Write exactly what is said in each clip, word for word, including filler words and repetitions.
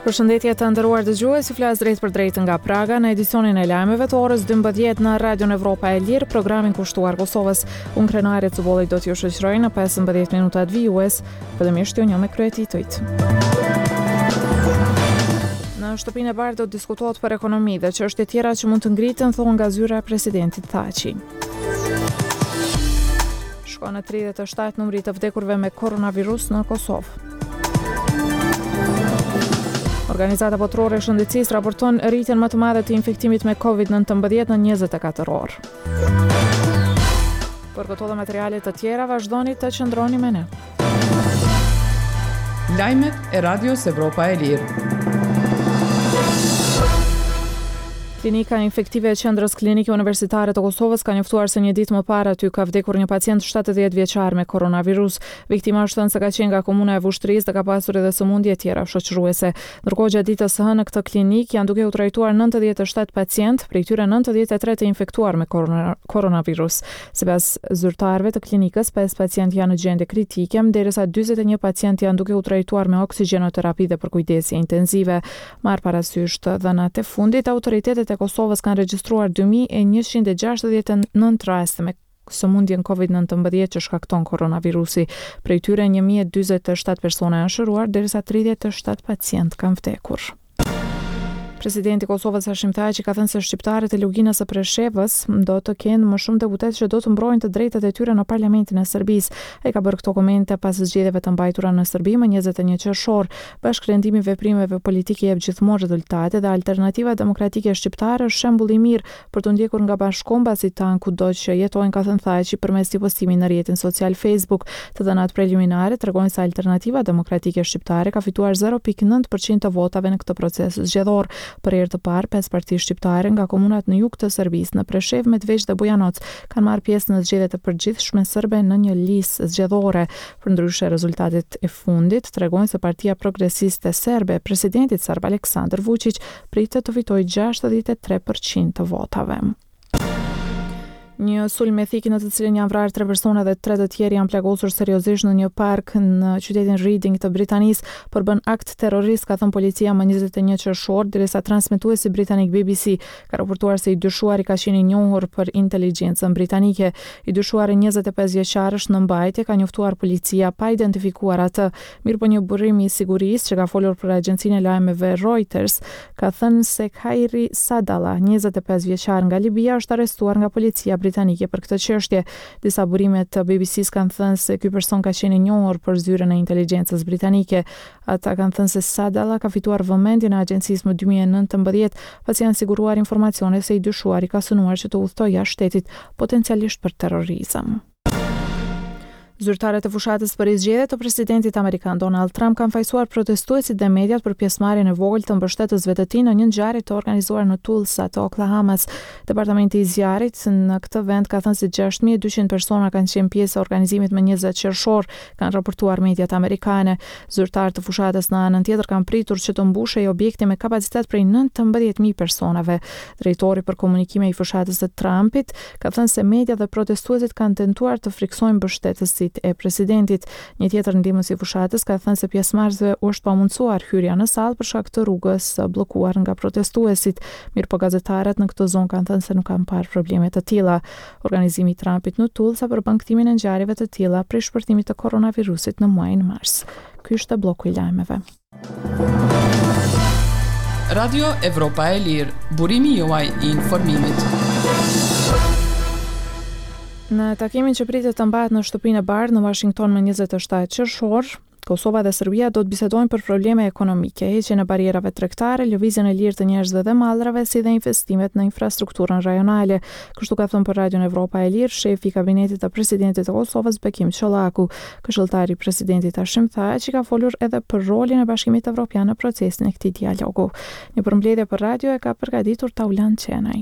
Përshëndetje të nderuar dëgjues, ju flas drejt për drejt nga Praga në edicionin e lajmeve të orës dymbëdhjetë në Radion Evropa e Lirë, programin kushtuar Kosovës. Unë Krenare Cubolli do t'ju shoqëroj në pesëmbëdhjetë minutat vijues, fillimisht ju një me kryetitujt. Në shtëpinë e bardhë do të diskutohet për ekonomi dhe çështje tjera që mund të ngriten, thonë nga zyra e presidentit Thaçi. Shkon në tridhjetë e shtatë numri të vdekurve me koronavirus në Kosovë. Organizata botërore e shëndetësisë raporton rritjen më të madhe të infektimit me kovid nëntëmbëdhjetë në njëzet e katër orë. Për këto dhe materialet të tjera, vazhdoni të qëndroni me ne. Lajmet e Radios Evropa e Lirë. Klinika infektive e qendrës klinike universitare të Kosovës ka njoftuar se një ditë më parë aty ka vdekur një pacient shtatëdhjetë vjeçar me koronavirus. Viktima është thënë se ka qenë nga komuna e Vushtrrisë dhe ka pasur edhe sëmundje tjera shoqëruese. Ndërkohë gjatë ditës së hënë në këtë klinikë janë duke u trajtuar nëntëdhjetë e shtatë pacient, prej tyre nëntëdhjetë e tre të infektuar me korona, koronavirus. Sipas zyrtarëve të klinikës, pesë pacientë janë në gjendje kritike, ndërsa dyzet e një pacientë janë duke u trajtuar me oksigenoterapi dhe për kujdesje intenzive. Marr parasysh të dhënat e fundit, autoritetet e Kosovës kanë regjistruar dy mijë e njëqind e gjashtëdhjetë e nëntë raste me sëmundjen kovid nëntëmbëdhjetë që shkakton koronavirusi. Prej tyre një mijë e dyzet e shtatë persona janë shëruar, derisa tridhjetë e shtatë pacientë kanë vdekur. Presidenti i Kosovës Hashim Thaçi ka thënë se shqiptarët e luginës së Preshevës do të kenë më shumë deputet që do të mbrojnë të drejtat e tyre në parlamentin e Serbisë. Ai ka bërë këto komente pas zgjedhjeve të mbajtura në Serbi më njëzet e një qershor. Bashkërendimi i veprimeve politike jep gjithmonë rezultate dhe Alternativa Demokratike Shqiptare është shembull i mirë për të ndjekur nga bashkëkombësit tanë kudo që jetojnë, ka thënë Thaçi përmes një postimi në rrjetin social Facebook. Të dhënat preliminare tregojnë se Alternativa Demokratike Shqiptare ka fituar zero pikë nëntë përqind të votave në këtë proces zgjedhor. Për herë të parë, pesë parti shqiptare nga komunat në jug të Serbisë, në Preshevë, Medveç dhe Bujanoc, kanë marrë pjesë në zgjedhjet e përgjithshme serbe në një listë zgjedhore. Përndryshe, rezultatet e fundit tregojnë se Partia Progresiste Serbe, presidentit serb Aleksandar Vučić, pritet të fitojë gjashtëdhjetë e tre përqind të votave. Një sulm me thikë në të cilin janë vrarë tre persona dhe tre të tjerë janë plagosur seriozisht në një park në qytetin Reading të Britanisë për bën akt terrorist, ka thënë policia më njëzet e një qershor, derisa transmetuesi britanik B B C ka raportuar se i dyshuari ka qenë i njohur për inteligjencën britanike. I dyshuari njëzet e pesë vjeçar është në mbajtje, ka njoftuar policia pa identifikuar atë. Mirë po një burim i sigurisë që ka folur për agjencinë e lajmeve Reuters ka thënë se Khairi Sadalla, njëzet e pesë vjeçar nga Libia, është arrestuar nga policia britanike për këtë çështje. Disa burime të B B C-s kanë thënë se ky person ka qenë i njohur për zyrën e inteligjencës britanike. Ata kanë thënë se Sadalla ka fituar vëmendjen e agjencisë më dy mijë e nëntëmbëdhjetë, pasi janë siguruar informacione se i dyshuari ka synuar që të udhtojë jashtë shtetit, potencialisht për terrorizëm. Zyrtarët e fushatës për zgjedhjet të presidentit amerikan Donald Trump kanë fajsuar protestuesit dhe mediat për pjesëmarrjen e vogël të mbështetësve të tij në një ngjarje të organizuar në Tulsa të Oklahomas. Departamenti i zjarrit në këtë vend ka thënë se gjashtë mijë e dyqind persona kanë qenë pjesë e organizimit më njëzet qershor, kanë raportuar mediat amerikane. Zyrtarët e fushatës në anën tjetër kanë pritur që të mbushej objekte me kapacitet prej nëntëmbëdhjetë mijë personave. Drejtori për komunikime i fushatës së Trumpit ka thënë se media dhe protestuesit kanë tentuar të friksojnë mbështetësit e presidentit. Një tjetër ndihmës i fushatës ka thënë se pjesëmarrësve u është pamundsuar hyrja në sallë për shkak të rrugës bllokuar nga protestuesit. Mirë po gazetarët në këtë zonë kanë thënë se nuk kanë parë probleme të tilla. Organizimi i Trumpit në Tulsa përbën kthimin e ngjarjeve të tilla prej shpërtimit të koronavirusit në muajin mars. Ky është bloku i lajmeve. Radio Evropa e Lirë, burimi juaj i informimit. Në takimin që pritet të mbahet në shtëpinë e bardhë në Washington më njëzet e shtatë qershor, Kosova dhe Serbia do të bisedojnë për probleme ekonomike, heqjen e barierave tregtare, lëvizjen e lirë të njerëzve dhe mallrave, si dhe investimet në infrastrukturën rajonale. Kështu ka thënë për Radion Evropa e Lirë shefi i kabinetit të presidentit të Kosovës Bekim Çollaku. Këshilltari i presidentit Hashim Thaçi ka folur edhe për rolin e Bashkimit Evropian në procesin e këtij dialogu. Një përmbledhje për radio e ka përgatitur Taulan Çenaj.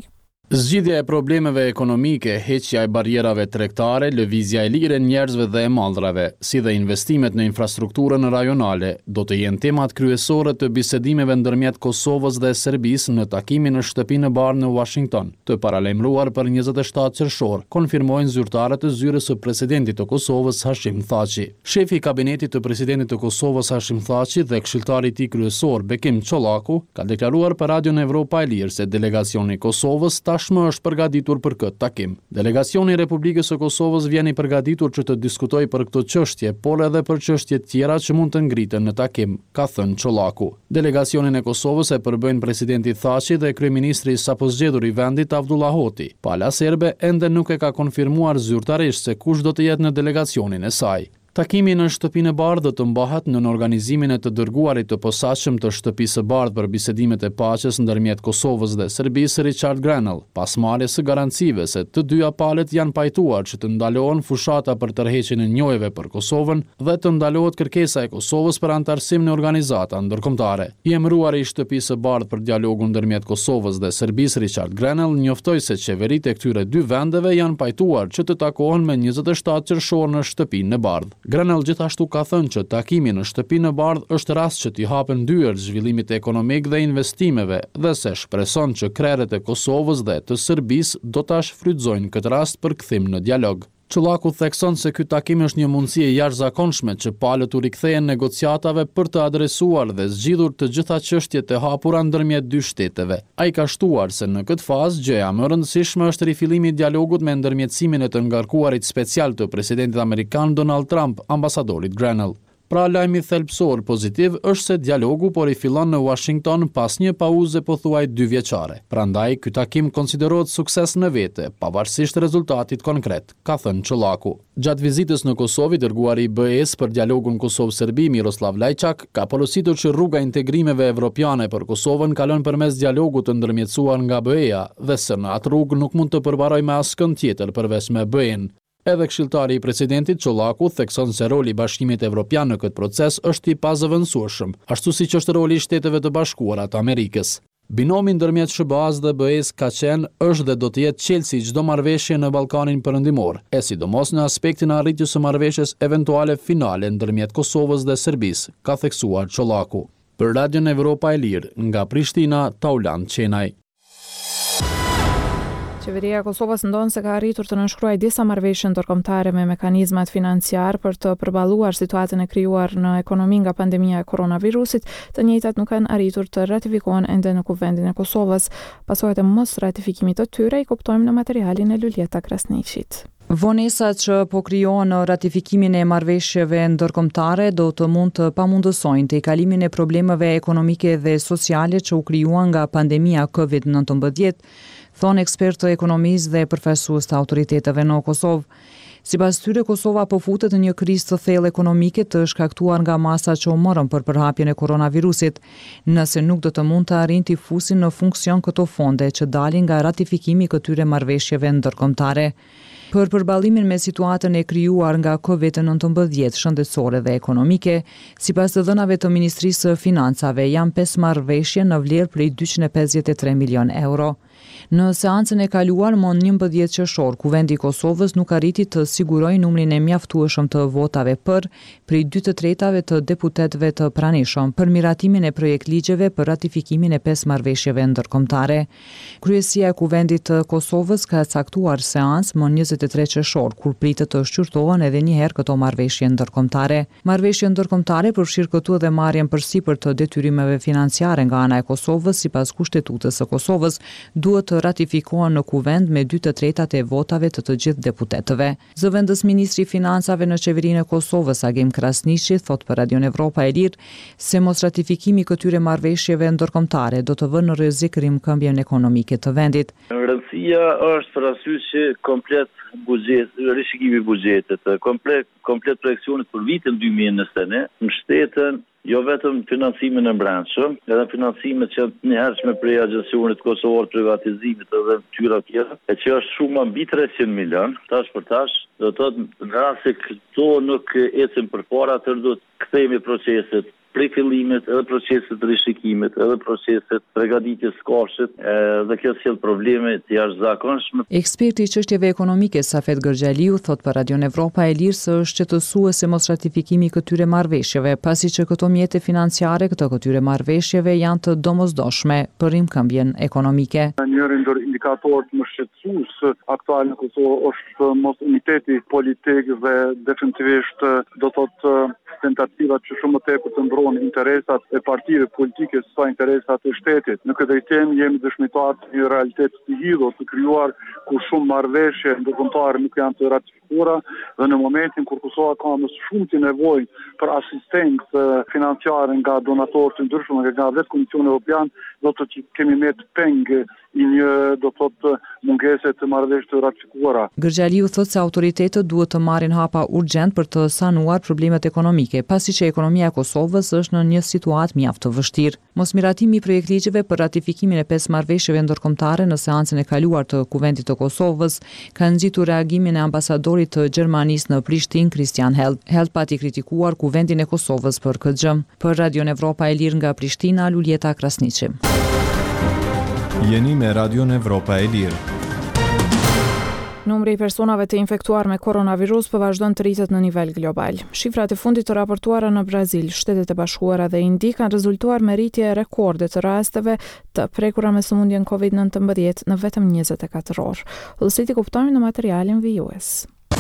Zgjidhja e problemeve ekonomike, heqja e barierave tregtare, lëvizja e lirë e njerëzve dhe e mallrave, si dhe investimet në infrastrukturën rajonale, do të jenë temat kryesore të bisedimeve ndërmjet Kosovës dhe Serbisë në takimin në Shtëpinë e Bardhë në Washington, të paralajmëruar për njëzet e shtatë qershor, konfirmojnë zyrtarët e zyrës së presidentit të Kosovës Hashim Thaçi. Shefi i kabinetit të presidentit të Kosovës Hashim Thaçi dhe këshilltari i tij kryesor Bekim Çollaku ka deklaruar për Radion Evropa e Lirë se delegacioni i Kosovës tashmë është përgatitur për këtë takim. Delegacioni i Republikës së Kosovës vjen i përgatitur që të diskutojë për këtë çështje, por edhe për çështje tjera që mund të ngriten në takim, ka thënë Çollaku. Delegacionin e Kosovës e përbëjnë presidenti Thaçi dhe kryeministri i sapo zgjedhur i vendit Avdullah Hoti. Pala serbe ende nuk e ka konfirmuar zyrtarisht se kush do të jetë në delegacionin e saj. Takimi në Shtëpinë e Bardhë do të mbahet në organizimin e të dërguarit të posaçëm të Shtëpisë së Bardhë për bisedimet e paqes ndërmjet Kosovës dhe Serbisë, Richard Grenell, pas marrjes së garancive se të dyja palët janë pajtuar që të ndalohen fushata për tërheqjen e njojeve për Kosovën dhe të ndalohet kërkesa e Kosovës për antarësim në organizata ndërkombëtare. I emëruari i Shtëpisë së Bardhë për dialogun ndërmjet Kosovës dhe Serbisë, Richard Grenell, njoftoi se qeveritë e këtyre dy vendeve janë pajtuar që të takohen me njëzet e shtatë qershor në Shtëpinë e Bardhë. Grenell gjithashtu ka thënë që takimi në Shtëpinë e Bardhë është rast që t'i hapen dyert zhvillimit ekonomik dhe investimeve dhe se shpreson që krerët e Kosovës dhe të Serbisë do ta shfrytëzojnë këtë rast për kthim në dialog. Çollaku thekson se ky takim është një mundësi e jashtëzakonshme që palët u rikthehen negociatave për të adresuar dhe zgjidhur të gjitha çështjet e hapura ndërmjet dy shteteve. Ai ka shtuar se në këtë fazë gjëja më e rëndësishme është rifillimi i dialogut me ndërmjetësimin e të ngarkuarit special të presidentit amerikan Donald Trump, ambasadorit Grenell. Pra lajmi thelbësor pozitiv është se dialogu po rifillon në Washington pas një pauze pothuaj dy vjeçare. Prandaj ky takim konsiderohet sukses në vete, pavarësisht rezultatit konkret, ka thënë Çollaku. Gjatë vizitës në Kosovë, dërguari i B E-s për dialogun Kosovë-Serbi Miroslav Lajçak ka porositur që rruga e integrimeve evropiane për Kosovën kalon përmes dialogut të ndërmjetësuar nga B E-a dhe se në atë rrugë nuk mund të përbarojë me askënd tjetër përveç me B E-n. Edhe këshilltari i presidentit Çollaku thekson se roli i Bashkimit Evropian në këtë proces është i pazëvendësueshëm, ashtu siç është roli i Shteteve të Bashkuara të Amerikës. Binomi ndërmjet S B A-s dhe B E-s ka qenë, është dhe do të jetë çelësi çdo marrëveshje në Ballkanin Perëndimor, e sidomos në aspektin e arritjes së marrëveshjes eventuale finale ndërmjet Kosovës dhe Serbisë, ka theksuar Çollaku. Për Radion Evropa e Lirë, nga Prishtina, Tauland Qenaj. Qeveria e Kosovës ndonë se ka arritur të nënshkruajë disa marrëveshje ndërkombëtare me mekanizmat financiar për të përballuar situatën e krijuar në ekonomi nga pandemia e koronavirusit. Të njëjtat nuk kanë arritur të ratifikohen ende në Kuvendin e Kosovës. Pasojat e mos ratifikimit të tyre i kuptojmë në materialin e Luljeta Krasniqit. Vonesat që po krijohen në ratifikimin e marrëveshjeve ndërkombëtare do të mund të pamundësojnë të kalimin e problemeve ekonomike dhe sociale që u krijuan nga pandemia COVID nineteen, thonë ekspertë ekonomisë dhe përfaqësues të autoriteteve në Kosovë. Sipas tyre, Kosova po futet në një krizë të thellë ekonomike të shkaktuar nga masa që u morën për përhapjen e koronavirusit, nëse nuk do të mund të arrijnë të fusin në funksion këto fonde që dalin nga ratifikimi i këtyre marrëveshjeve ndërkombëtare. Për përballimin me situatën e krijuar nga COVID nineteen shëndetësore dhe ekonomike, sipas të dhënave të Ministrisë së Financave, janë pesë marrëveshje në vlerë prej dyqind e pesëdhjetë e tre milion euro. Në seancën e kaluar më njëmbëdhjetë qershor, Kuvendi i Kosovës nuk arriti të sigurojë numrin e mjaftueshëm të votave për prej dy të tretave të deputetëve të pranishëm për miratimin e projektligjeve për ratifikimin e pesë marrëveshjeve ndërkombëtare. Kryesia e Kuvendit të Kosovës ka caktuar seancë më njëzet e tre qershor, kur pritet të shqyrtohen edhe një herë këto marrëveshje ndërkombëtare. Marrëveshje ndërkombëtare përfshirë këtu edhe marrjen përsipër të detyrimeve financiare nga ana e Kosovës sipas Kushtetutës së Kosovës, duhet të ratifikohen në Kuvend me dy të tretat e votave të të gjithë deputetëve. Zëvendës ministri i financave në qeverinë e Kosovës, Agim Krasniqi, thot për Radion Evropa e Lirë se mos ratifikimi këtyre marrëveshjeve ndërkombëtare do të vënë në rrezik rimkëmbjen ekonomike të vendit. Rëndësia është për arsye që komplet buxhet, rishikimi i buxhetit, komplet komplet projekcionet për vitin dy mijë e njëzet e një, mbështeten jo vetëm financimin e brendshëm, edhe financimet që të njëhershme prej agjencionit kosovar privatizimit edhe tyra tjera, e që është shumë mbi treqind milion, tash për tash, do të thotë në rast se këto nuk ecin përpara, atë do të kthehemi proceset prej fillimit, edhe proceset të rishikimit, edhe proceset përgatitjes së kafshit, dhe kjo sjell probleme të jashtëzakonshme. Eksperti i çështjeve ekonomike Safet Gërgjaliu thot për Radio Evropa e Lirë se është qetësuese mos ratifikimi i këtyre marrëveshjeve, pasi që këto mjete financiare këto këtyre marrëveshjeve janë të domosdoshme për rimkëmbjen ekonomike. Njëri ndër indikatorët më shqetësues aktual në Kosovë është mos uniteti politik dhe definitivisht do thotë tentativat që shumë më tepër të ndronë interesat e partive politike sa interesat e shtetit. Në këtë drejtim jemi dëshmitar të një realitet të hidhur, të krijuar ku shumë marrëveshje ndërkombëtare nuk janë të ratifikuara dhe në momentin kur Kosova ka më shumë të nevojë për asistencë financiare nga donatorë të ndryshëm, nga vetë Komisioni Evropian, do të që kemi me të peng i një do të thotë mungese të marrëveshjeve të ratifikuara. Gërgjaliu thotë se autoritetet duhet të marrin hapa urgjent për të sanuar problemet ekonomike, pasi që ekonomia e Kosovës është në një situatë mjaft të vështirë. Mosmiratimi i projektligjeve për ratifikimin e pesë marrëveshjeve ndërkombëtare në seancën e kaluar të Kuvendit të Kosovës ka nxitur reagimin e ambasadorit të Gjermanisë në Prishtinë, Christian Held. Held pati kritikuar Kuvendin e Kosovës për këtë gjë. Për Radio Evropa e Lirë nga Prishtina, Luljeta Krasniqi. Jeni me Radio Evropa e Lirë. Numri i personave të infektuar me koronavirus po vazhdon të rritet në nivel global. Shifrat e fundit të raportuara në Brazil, Shtetet e Bashkuara dhe Indi kanë rezultuar me rritje rekorde të rasteve të prekura me sëmundjen kovid nëntëmbëdhjetë në vetëm njëzet e katër orë. Vëllësit i kuptojmë në materialin vijues.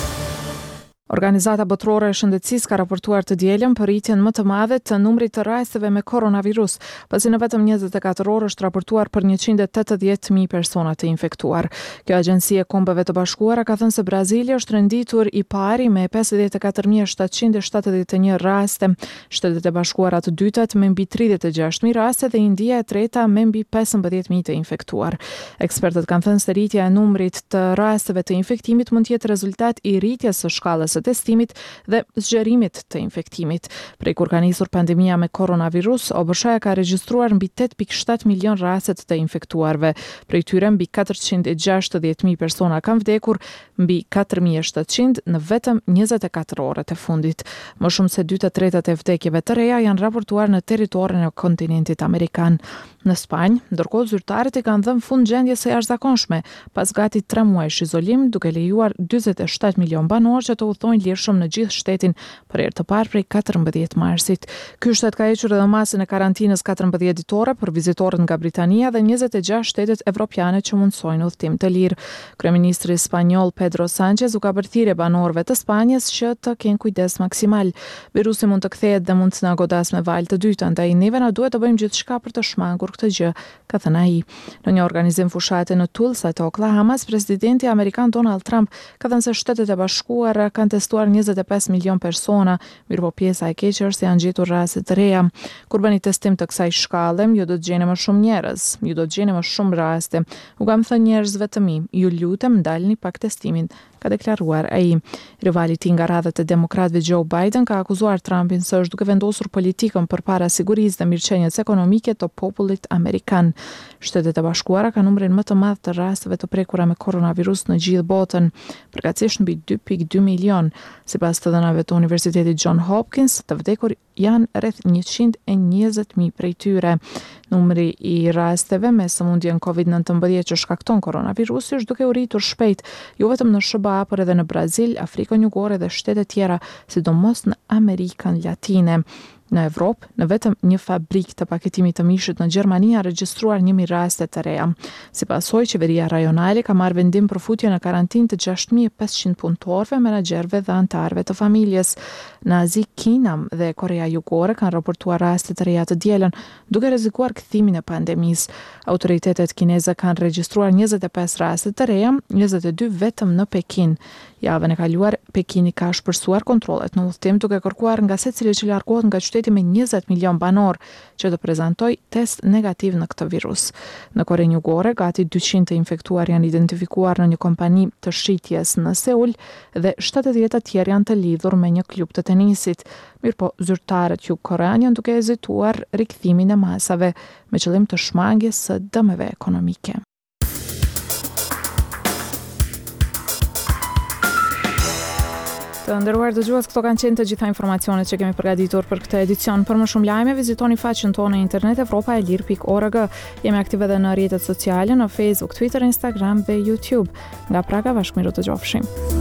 Organizata Botërore e Shëndetësisë ka raportuar të dielën për rritjen më të madhe të numrit të rasteve me koronavirus, pasi në vetëm njëzet e katër orë është raportuar për njëqind e tetëdhjetë mijë persona të infektuar. Kjo agjenci e Kombeve të Bashkuara ka thënë se Brazili është renditur i pari me pesëdhjetë e katër mijë shtatëqind e shtatëdhjetë e një raste, Shtetet e Bashkuara të dytat me mbi tridhjetë e gjashtë mijë raste dhe India e treta me mbi pesëmbëdhjetë mijë të infektuar. Ekspertët kanë thënë se rritja e numrit të rasteve të infektimit mund të jetë rezultat i rritjes së shkallës testimit dhe zgjerimit të infektimit. Prej kur ka nisur pandemia me koronavirus, O B S H-ja ka regjistruar mbi tetë pikë shtatë milion raste të infektuarve. Prej tyre mbi katërqind e gjashtëdhjetë mijë persona kanë vdekur, mbi katër mijë e shtatëqind në vetëm njëzet e katër orët e fundit. Më shumë se dy të tretat e vdekjeve të reja janë raportuar në territorin e kontinentit amerikan. Në Spanjë, ndërkohë zyrtarët i kanë dhënë fund gjendjes së jashtëzakonshme pas gati tre muajsh izolim, duke lejuar dyzet e shtatë milion banor që të udhtojnë lirshëm në gjithë shtetin për herë të parë prej katërmbëdhjetë marsit. Ky shtet ka hequr edhe masën e karantinës katërmbëdhjetë ditore për vizitorët nga Britania dhe njëzet e gjashtë shtetet evropiane që mundsojnë udhtim të lirë. Kryeministri spanjoll Pedro Sánchez u ka bërthirë banorëve të Spanjës që të kenë kujdes maksimal. Virusi mund të kthehet dhe mund të na godas me valë të dytë, andaj neve na duhet të bëjmë gjithçka për të shmangur këtë gjë, ka thënë ai. Në një organizim fushate në Tulsa të Oklahoma, presidenti amerikan Donald Trump ka thënë se Shtetet e Bashkuara kanë testuar njëzet e pesë milion persona, mirëpo pjesa e keqe është se janë gjetur raste të reja. Kur bëni testim të kësaj shkalle, ju do të gjeni më shumë njerëz, ju do të gjeni më shumë raste. U kam thënë njerëzve të mi, ju lutem ndalni pak testimin, ka deklaruar ai. Rivali i tij nga radhët e demokratëve Joe Biden ka akuzuar Trumpin se është duke vendosur politikën përpara sigurisë dhe mirëqenies ekonomike të popullit amerikan. Shtetet e Bashkuara kanë numrin më të madh të rasteve të prekura me koronavirus në gjithë botën, përkatësisht mbi dy pikë dy milion. Sipas të dhënave të Universitetit John Hopkins, të vdekur janë rreth njëqind e njëzet mijë prej tyre. Numri i rasteve me sëmundjen kovid nëntëmbëdhjetë që shkakton koronavirusi është duke u rritur shpejt, jo vetëm në S B A, por edhe në Brazil, Afrikën Jugore dhe shtete tjera, sidomos në Amerikën Latine. Në Evropë, në vetëm një fabrikë të paketimit të mishit në Gjermani ka regjistruar një mijë raste të reja. Sipas saj, qeveria rajonale ka marrë vendim për futje në karantinë të gjashtë mijë e pesëqind punëtorëve, menaxherëve dhe anëtarëve të familjes. Në Azi, Kina dhe Korea Jugore kanë raportuar raste të reja të dielën, duke rrezikuar kthimin e pandemisë. Autoritetet kineze kanë regjistruar njëzet e pesë raste të reja, njëzet e dy vetëm në Pekin. Javën e kaluar, Pekini ka shpërsuar kontrollet në udhtim duke kërkuar nga secili që largohet nga qyteti me njëzet milion banor që të prezantojë test negativ në këtë virus. Në Korenë Jugore, gati dyqind të infektuar janë identifikuar në një kompani të shitjes në Seul dhe shtatëdhjetë të tjerë janë të lidhur me një klub të tenisit. Mirëpo, zyrtarët jugkoreanë janë duke hezituar rikthimin e masave me qëllim të shmangjes së dëmeve ekonomike. Të Të nderuar dëgjues, këto kanë qenë të gjitha informacionet që kemi përgatitur për këtë edicion. Për më shumë lajme, vizitoni faqen tonë në internet evropaelir pikë org. Jemi aktive edhe në rrjetet sociale, në Facebook, Twitter, Instagram dhe YouTube. Nga Praga, bashkëmiru të gjofshim.